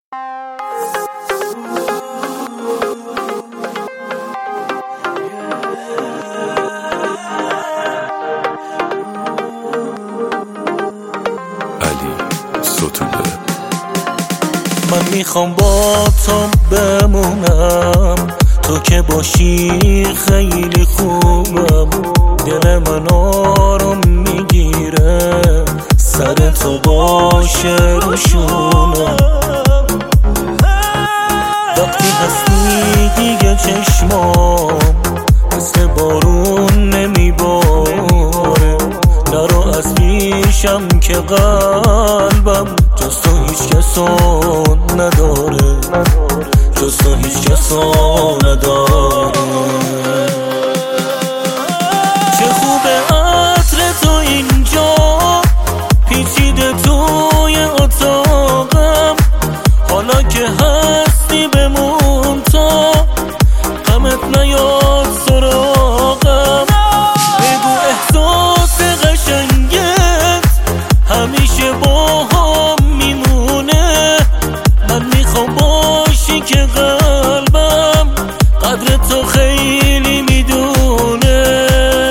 من میخوام با تو بمونم، تو که باشی خیلی خوبم. دل من آروم میگیره سر تو باشه روشونم. وقتی هستی دیگه چشمام مثل بارون نمیباره. نرو از پیشم که قلبم جز تو هیچ کسو نداره، جز تو هیچ کسو نداره. چه خوبه عطر تو اینجا پیچیده توی اتاقم. حالا که هستی بمون تا غمت نیاد سراغم. بگو احساس قشنگت همیشه با هم میمونه. من میخوام باشی که قلبم قدر تو خیلی میدونه.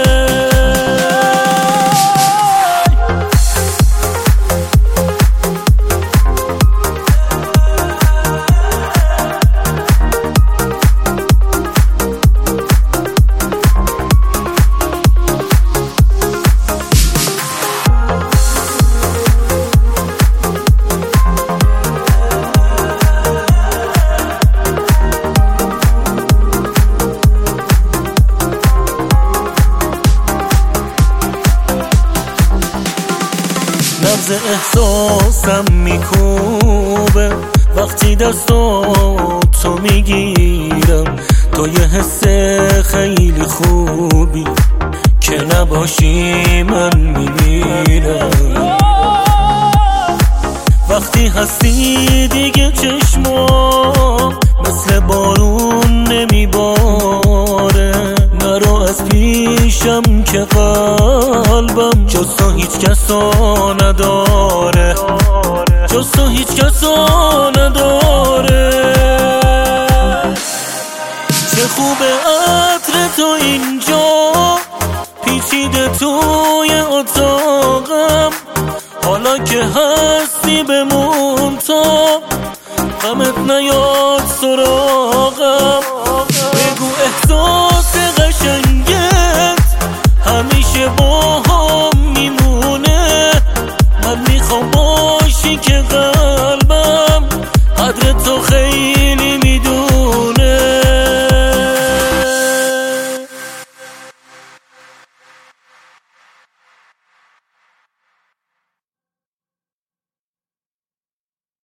نبض احساسم میکوبه وقتی دستاتو میگیرم. تو یه حس خیلی خوبی که نباشی من میمیرم. وقتی هستی دیگه چشمام مثل بارون نمیباره. نرو از پیشم که قلبم جز تو هیچ کسو نداره، جز تو هیچ کسو نداره. چه خوبه عطر تو اینجا پیچیده توی اتاقم. حالا که هستی بمون تا غمت نیاد سراغم. بگو احساس